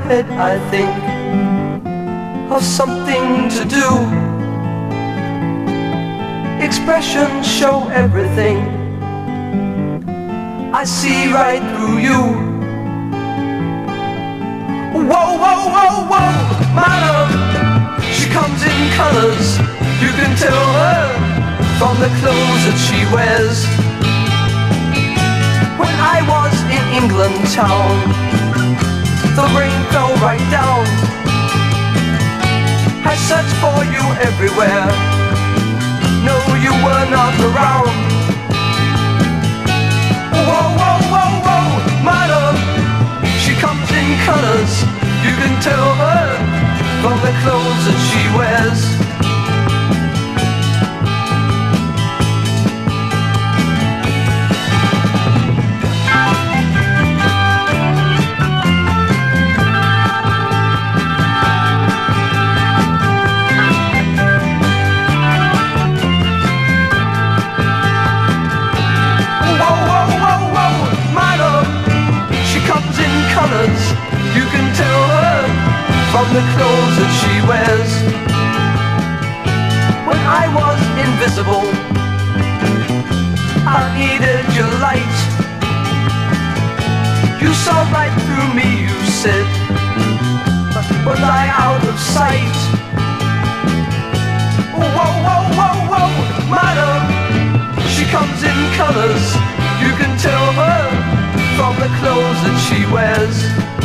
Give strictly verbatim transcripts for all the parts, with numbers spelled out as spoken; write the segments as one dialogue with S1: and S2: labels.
S1: head I think of something to do. Expressions show everything. I see right through you. Whoa, whoa, whoa, whoa, my love, she comes in colors. You can tell her from the clothes that she wears. When I was in England town, the rain fell right down. I searched for you everywhere. No, you were not around. Whoa, whoa, whoa, whoa, my love, she comes in colors. You can tell her from the clothes that she wears. You can tell her from the clothes that she wears. When I was invisible, I needed your light. You saw right through me, you said, was I out of sight? Whoa, whoa, whoa, whoa, my love, she comes in colors. You can tell her from the clothes that she wears.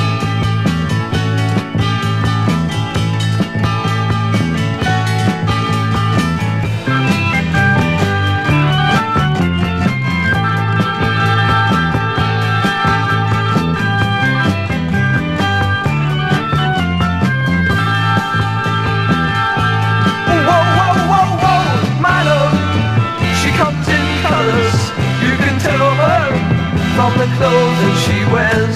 S1: Whoa, whoa, whoa, whoa, my love, she comes in colors. You can tell her from the clothes that she wears.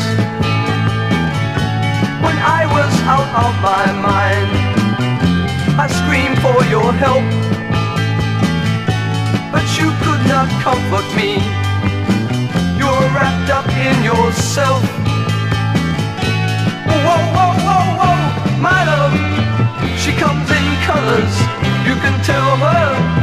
S1: When I was out of my mind, I screamed for your help, but you could not comfort me. You were wrapped up in yourself. Whoa, whoa, whoa, whoa, my love, she comes in colors. You can tell her